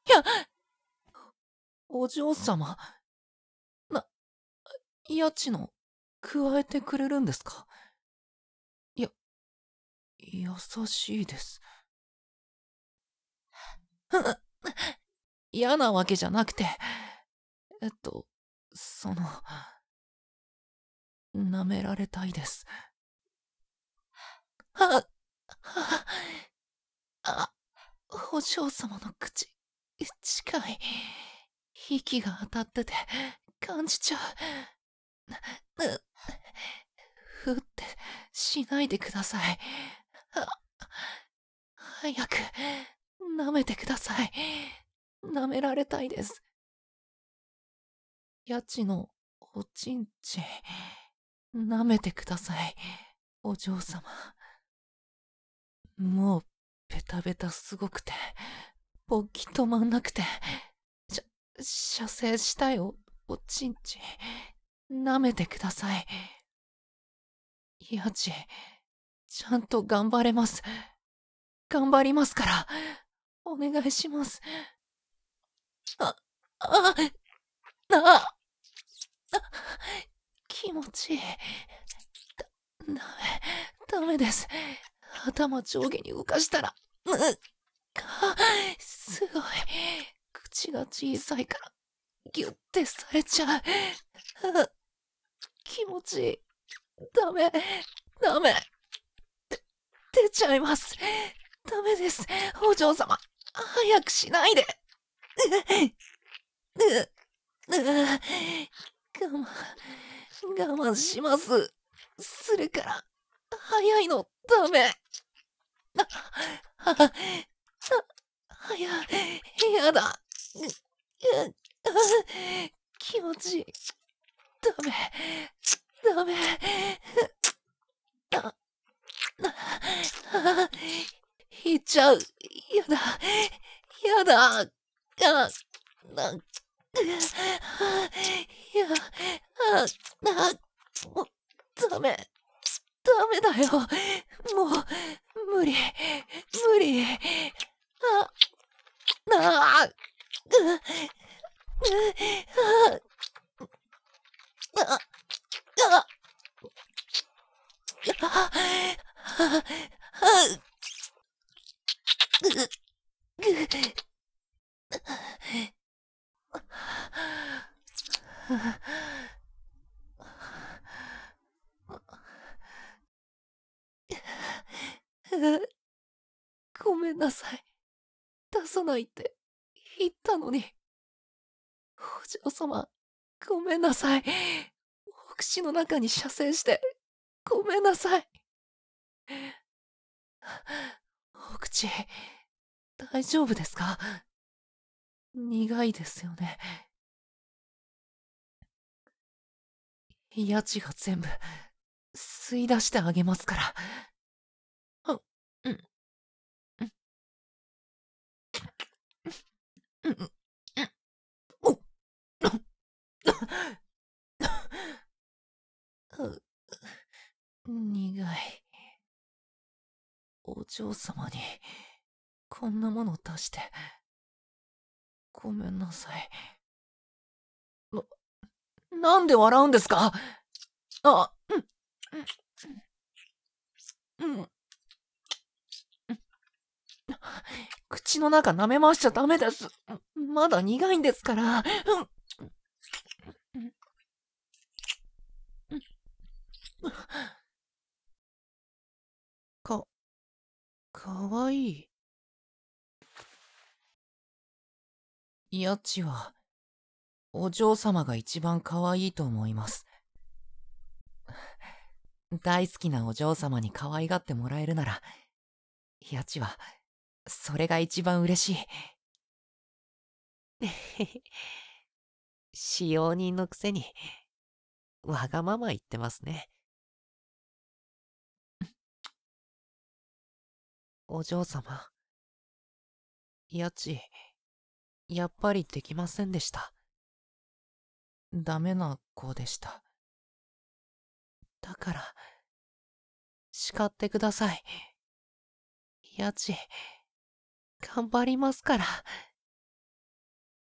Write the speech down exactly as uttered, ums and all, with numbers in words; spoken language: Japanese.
いや、お嬢様、な、家賃の、加えてくれるんですか？いや、優しいです。嫌なわけじゃなくて、えっと、その、舐められたいです。は、は、あ、お嬢様の口、近い。息が当たってて、感じちゃう。う、ふってしないでください。は、早く、舐めてください。舐められたいです。家賃のおちんちん、舐めてください。お嬢様。もう、ベタベタすごくて、勃起止まんなくて、しゃ、射精したいお、おちんちん、舐めてください。家賃、ちゃんと頑張れます。頑張りますから、お願いします。あ、あ、あ、気持ちいい。だ、ダメ、ダメです。頭上下に浮かしたら、うっ、あ、すごい。口が小さいから、ギュッてされちゃう。あ、気持ちいい。ダメ、ダメ。で、出ちゃいます。ダメです。お嬢様、早くしないで。う、う、我慢、我慢します。するから、早いの、ダメ。あ、あ、あ、早い、やだ。う、う、気持ちいい。ダメ、ダメ。あ、あ、引いちゃう。やだ、やだ。あ、な、や、あ、あ、もう、ダメ、ダメだよ。もう、無理、無理。あ、あ、う、う、あ、あ、あ、あ、あ、あ、ぐ、ぐ、ごめんなさい。出さないって言ったのに。お嬢様、ごめんなさい。お口の中に射精して、ごめんなさい。お口、大丈夫ですか？苦いですよね。家賃が全部、吸い出してあげますから。あ、うん、うん、うん、うん、お、苦い。お嬢様に、こんなもの出して、ごめんなさい。な、なんで笑うんですか？あ、うん、うん、うん。口の中舐め回しちゃダメです。まだ苦いんですから。うん、か、かわいい。やちは、お嬢様が一番かわいいと思います。大好きなお嬢様に可愛がってもらえるなら、やちは、それが一番嬉しい。使用人のくせに、わがまま言ってますね。お嬢様、やち、やっぱりできませんでした。ダメな子でした。だから、叱ってください。やち、頑張りますから。